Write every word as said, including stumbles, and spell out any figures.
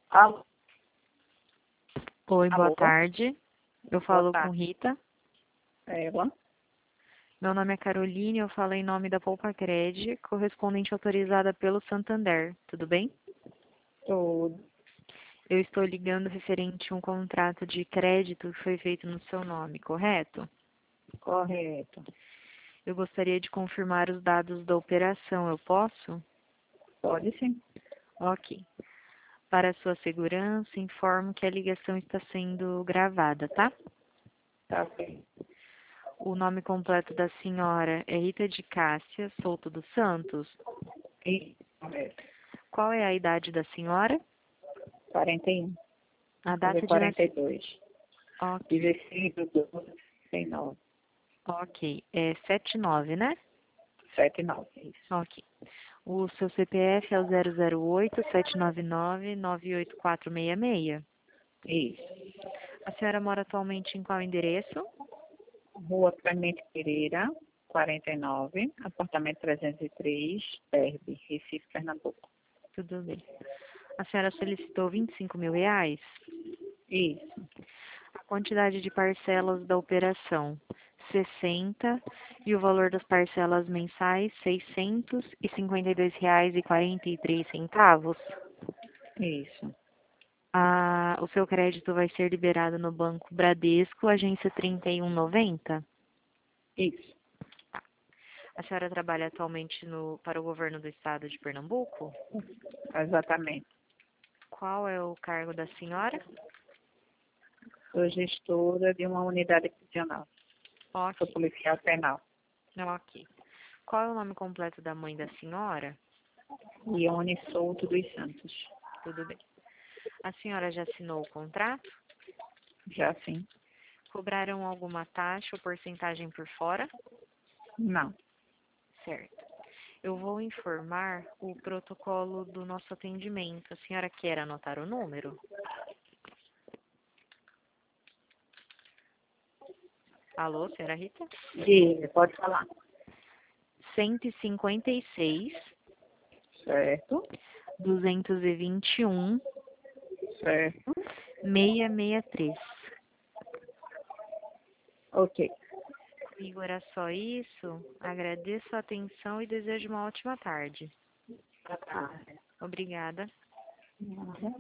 Alô? Oi, boa Alô? tarde. Eu Boa falo com tarde. Rita. Ela? Meu nome é Caroline, eu falo em nome da Poupa Cred, correspondente autorizada pelo Santander. Tudo bem? Tudo. Eu estou ligando referente a um contrato de crédito que foi feito no seu nome, correto? Correto. Eu gostaria de confirmar os dados da operação, eu posso? Pode sim. Ok. Para sua segurança, informo que a ligação está sendo gravada, tá? Tá bem. O nome completo da senhora é Rita de Cássia Souto dos Santos. E correto. Qual é a idade da senhora? quarenta e um. A Fazer data de quarenta e nascimento. dois. Ok, dezesseis de doze, sessenta e nove. ok. É setenta e nove, né? setenta e nove. Isso. Ok. O seu C P F é o zero zero oito, sete nove nove, nove oito quatro seis seis. Isso. A senhora mora atualmente em qual endereço? Rua Clemente Pereira, quarenta e nove, apartamento trezentos e três, Berbe, Recife, Pernambuco. Tudo bem. A senhora solicitou vinte e cinco mil reais? Isso. A quantidade de parcelas da operação, sessenta, e o valor das parcelas mensais, seiscentos e cinquenta e dois reais e quarenta e três centavos. Isso. Ah, o seu crédito vai ser liberado no Banco Bradesco, agência trinta e um noventa. Isso. A senhora trabalha atualmente no, para o governo do estado de Pernambuco? Exatamente. Qual é o cargo da senhora? Sou gestora de uma unidade prisional. Sou Ok, policial penal. ok. Qual é o nome completo da mãe da senhora? Ione Souto dos Santos. Tudo bem. A senhora já assinou o contrato? Já sim? Cobraram alguma taxa ou porcentagem por fora? Não. Certo. Eu vou informar o protocolo do nosso atendimento. A senhora quer anotar o número? Alô, senhora Rita? Diga, pode falar. cento e cinquenta e seis, Certo, duzentos e vinte e um, certo. seiscentos e sessenta e três. Ok. Comigo era só isso. Agradeço a atenção e desejo uma ótima tarde. Boa tarde. Obrigada. Uhum.